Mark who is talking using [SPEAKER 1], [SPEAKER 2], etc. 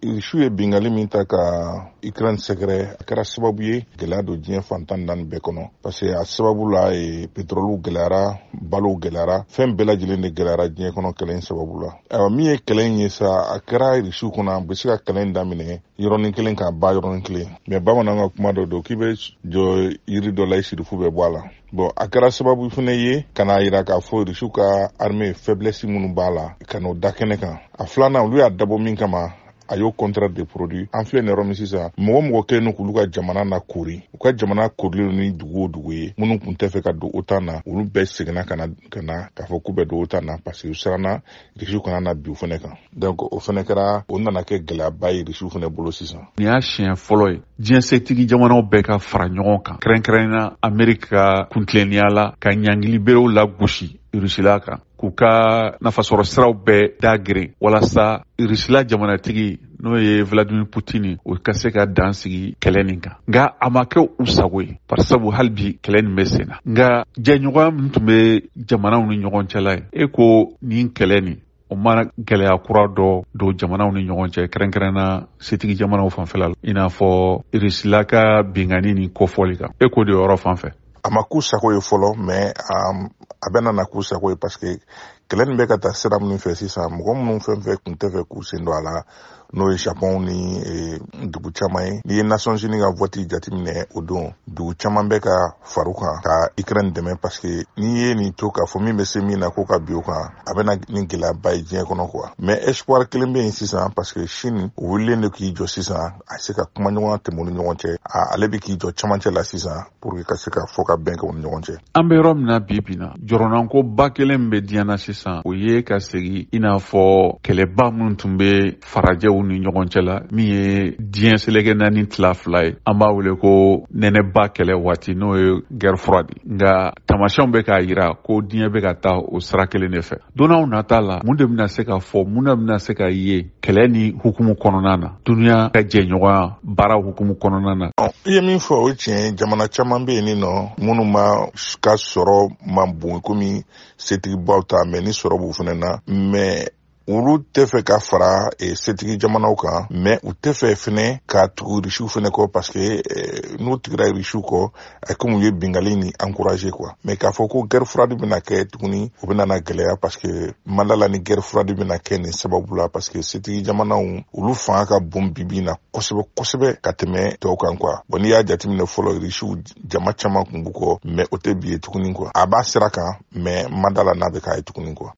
[SPEAKER 1] Su ye bingali min ta ka Ukraine sɛgɛrɛ a kɛra sababu ye gɛlɛya don diɲɛ fantan naani bɛɛ kɔnɔ parce que a sababu la pétrole gɛlɛyara, balo gɛlɛyara, fɛn bɛɛ lajɛlen de gɛlɛyara diɲɛ kɔnɔ kɛlɛ in sababu la. Min ye kɛlɛ in ye sa a kɛra Rusiw kɔnɔ a bɛ se ka kɛlɛ in daminɛ yɔrɔnin kelen k'a ba yɔrɔnin kelen mais bamanan ka kuma dɔ don k'i bɛ jɔ yiri dɔ la i sirifu bɛ bɔ a la. Bon a kɛra sababu fana ye ka n'a jira k'a fɔ Rusiw ka armée faiblesse minnu b'a la ka n'o da kɛnɛ kan. A filanan olu y'a dabɔ min kama a y'o contrat de produit an filɛ nin yɔrɔ min sisan mɔgɔ kelen n'u k'olu ka jamana na kori u ka jamana korilen ni dugu o dugu ye minnu tun tɛ fɛ ka don OTAN na olu bɛɛ seginna ka na k'a fɔ k'u bɛ don OTAN na parce que u siranna Rusiw kana na bin u fana kan donc o fana kɛra o nana kɛ gɛlɛyaba ye Rusiw fana bolo sisan.
[SPEAKER 2] Nin y'a siɲɛ fɔlɔ ye diɲɛ setigi jamanaw bɛɛ ka fara ɲɔgɔn kan kɛrɛnkɛrɛnna Ameriki ka kuntileniya la ka ɲangili berew lagosi Rusila kan k'u ka nafasɔrɔ siraw bɛɛ dagere walasa Rusila jamanatigi n'o ye Vladimir Putin o ka se ka dan sigi kɛlɛ nin kan nka a ma kɛ u sago ye parisabu hali bi kɛlɛ nin bɛ sen na nka jɛɲɔgɔnya min tun bɛ jamanaw ni ɲɔgɔn cɛla ye ko nin kɛlɛ nin o mana gɛlɛya kura dɔ don jamanaw ni ɲɔgɔn cɛ kɛrɛnkɛrɛnna setigi jamanaw fanfɛla la i n'a fɔ Rusila ka bingani ni kofɔli kan k'o de yɔrɔ fanfɛ.
[SPEAKER 1] A ma k'u sago ye fɔlɔ mais a bɛ na k'u sago ye parce que kɛlɛ nin bɛ ka taa sira min fɛ sisan mɔgɔ minnu fɛn fɛn tun tɛ fɛ k'u sen don a la n'o ye Japon ni dugu caman ye n'i ye Nations Unies ka vote jateminɛ o don dugu caman bɛ ka far'u kan ka Ukraine dɛmɛ parce que n'i ye nin to k'a fɔ min bɛ se min na ko ka bin o kan a bɛ na ni gɛlɛyaba ye diɲɛ kɔnɔ quoi mais espoir kelen bɛ yen sisan parce que Chine o wulilen de k'i jɔ sisan a se ka kuma ɲɔgɔn tɛmɛ u ni ɲɔgɔn cɛ ale bɛ k'i jɔ camancɛ la sisan pour que ka se ka fɔ ka bɛn kɛ u ni ɲɔgɔn cɛ.
[SPEAKER 2] An bɛ yɔrɔ min na bi na jɔrɔnanko ba kelen bɛ diɲɛ na sisan o ye ka segin i n'a fɔ kɛlɛba minnu tun bɛ farajɛw ni ɲɔgɔn cɛ la min ye diɲɛ seleke naani tila fila ye an b'a wele ko nɛnɛba kɛlɛ waati n'o ye guerre froide nka tamasiyɛnw bɛ k'a jira ko diɲɛ bɛ ka taa o sira kelen de fɛ don n'aw nata la mun de bɛna se ka fɔ mun de bɛna se ka ye kɛlɛ ni hukumu kɔnɔna na duniya ka jɛɲɔgɔnya baara hukumu kɔnɔna na.
[SPEAKER 1] I ye min fɔ o tiɲɛ jamana caman bɛ yen nin nɔ minnu ma ka sɔrɔ man bon komi setigibaw ta mais ni sɔrɔ b'u fana na mais olu tɛ fɛ ka fara setigi jamanaw kan mais u tɛ fɛ fɛnɛ ka tugu Rusiw fɛnɛ kɔ parce que n'u tigira Rusiw kɔ a comme u ye bingali ni encourager quoi mais k'a fɔ ko guerre froide bɛna kɛ tuguni o bɛna na gɛlɛya parce que mandala ni guerre froide bɛna kɛ nin sababu la parce que setigi jamanaw olu fanga ka bon bibi na kosɛbɛ kosɛbɛ ka tɛmɛ tɔw kan quoi bon n'i y'a jateminɛ fɔlɔ Rusiw jama caman kun b'u kɔ mais o tɛ bi ye tuguni quoi a b'a sira kan mais mandala n'a bɛ k'a ye tuguni quoi.